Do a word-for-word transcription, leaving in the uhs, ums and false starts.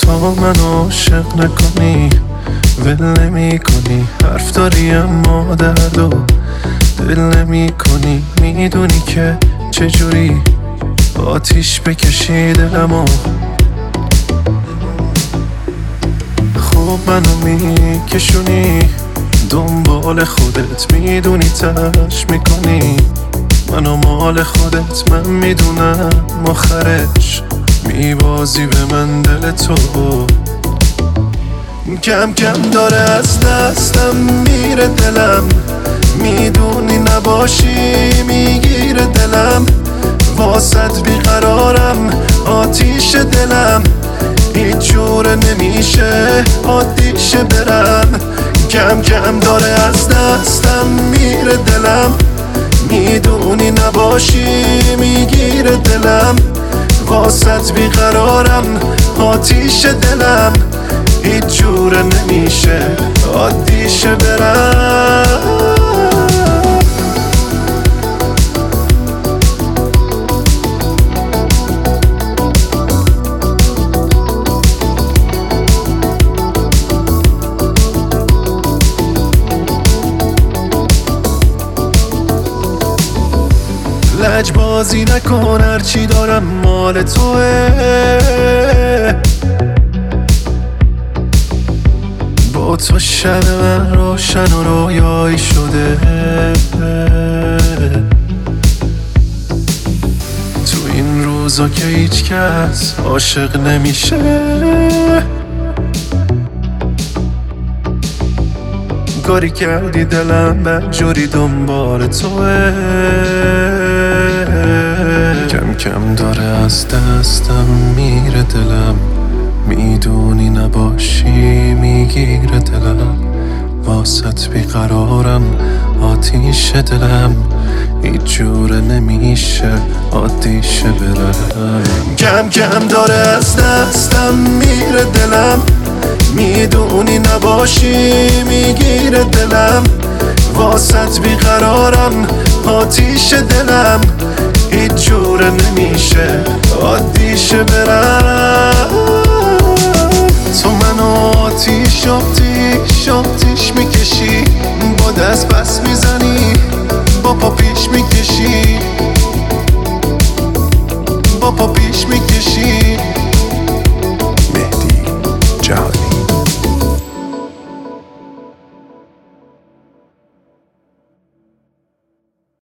تا من عاشق نکنی ول نمی کنی، حرف داری اما درد و دل نمی کنی. میدونی که چجوری آتیش بکشی دلمو، خوب منو میکشونی دنبال خودت، میدونی تلاش میکنی منو مال خودت. من میدونم آخرش میبازی به من دل تو، کم کم داره از دستم میره دلم، میدونی نباشی میگیره دلم. واسط بیقرارم آتیش دلم، هیچ جوره نمیشه عادیشه برم. کم کم داره از دستم میره دلم، میدونی نباشی میگیره دلم. واسط بیقرارم آتیش دلم، هیچ جوره نمیشه عادیشه برم. لج بازی نکن، هرچی دارم مال توه. با تو شب من روشن و رویایی شده، تو این روزا که هیچ کس عاشق نمیشه. کاری کردی دلم بدجوری دنبال توه، کم کم داره از دستم میره دلم، میدونی نباشی میگیره دلم. واسط بیقرارم آتیش دلم، هیچ جوره نمیشه عادیشه برم. کم کم داره از دستم میره دلم، میدونی نباشی میگیره دلم. واسط بیقرارم آتیش دلم، هیچ جوره نمیشه عادیشه برم. تو منو آتیش آتیش آتیش میکشی، با دست بس میزنی با پا پیش میکشی، با پا پیش میکشی.